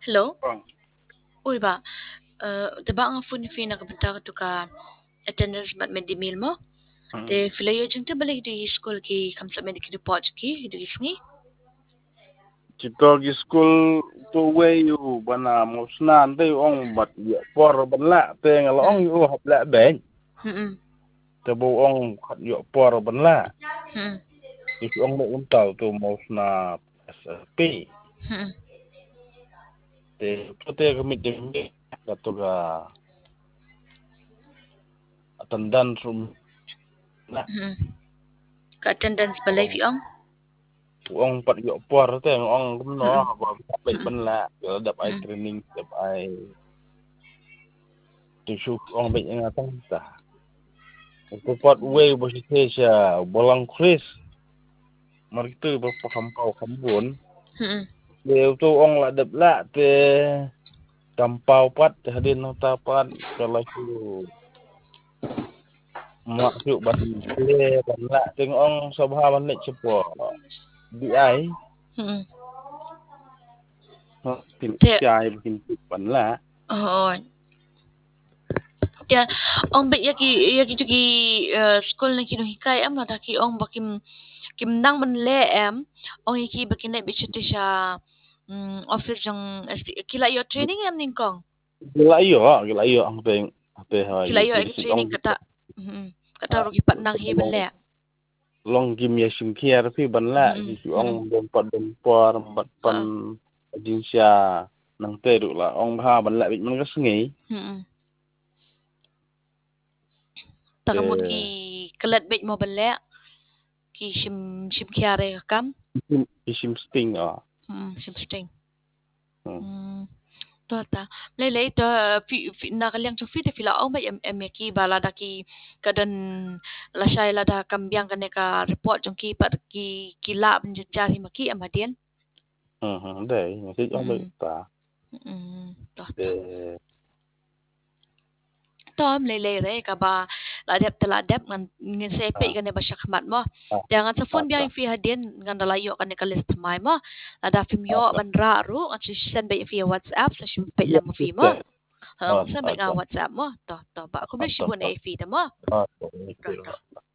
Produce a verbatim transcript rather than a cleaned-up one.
Hello? Oh. Uy ba, uh, diba ang phone fee nakabenta ka to ka attendance mat medimil mo? Hmm. Te filayo jeng te balik di school ki kamsa med ki pot ki di isngi. Chitogi school to way you bana musnan te ong bat ya por banla te ngalong yu hapla ben. Hmm. Te bo ong khat yo por banla. Hmm. If ong mo untal to musna S P. Hmm. Te te kamit de kato ga attendance room na Hmm. Ka attendance balay fi ong? ong pat yo por te ong no Hmm. ba ba banla yo dap ai Hmm. training dap ai tu shu ong be ngatang ta. Tepat way bos siya bolang Chris. Marito ba pakampaw kambon. Hmm. Leo to ong la dap la te kampaw pat hadin no tapat kalau su mak su ban le ban la ting ong sabha ban nek cepo. Di ai Hmm. tin Te chai bikin ban la. oh. Ya, ong be yaki yaki tuki uh, school na kinuhikay am na ki ong bakim kimnang man le em ong yaki bakin na bichuti siya um, office yung kila yo training em ning kong. Gila iyo, gila iyo ang teng ate ha Kila yu yo ay kisit training ong kata mm kata ro gipat nang hiben le. long kim ya sim kiar pi ban la Mm. si ong don pat don por bat pan jin sia nang te du la ong ha ban la bit man ka sngi Mm. te Takamot ki kalat bet mo bale ki sim sim kiare kam. sim sting a Mm, sim sting. Mm. To ta. Lele to fi fi nakalyang to fi te fila ong ba em em ki bala da ki kadan la shay la da kambyang kane ka report jong ki pat ki kila ben jari maki amadien. hmm dai ni si ong Mm. ta Mm. To te ta. Tom lele re ka ba ladep teladep ngan ngin sepe a kan ba syakmat mo a jangan sa phone ta biang fi hadin ngan dalayo kan ka list mai mo lada film yo ta ban ra ru at si send ba fi whatsapp sa shi pe ya la mo fi mo sister hang a send ba ta nga whatsapp mo to to ba ko ta bli shi ta bon e fi da mo ta ta to to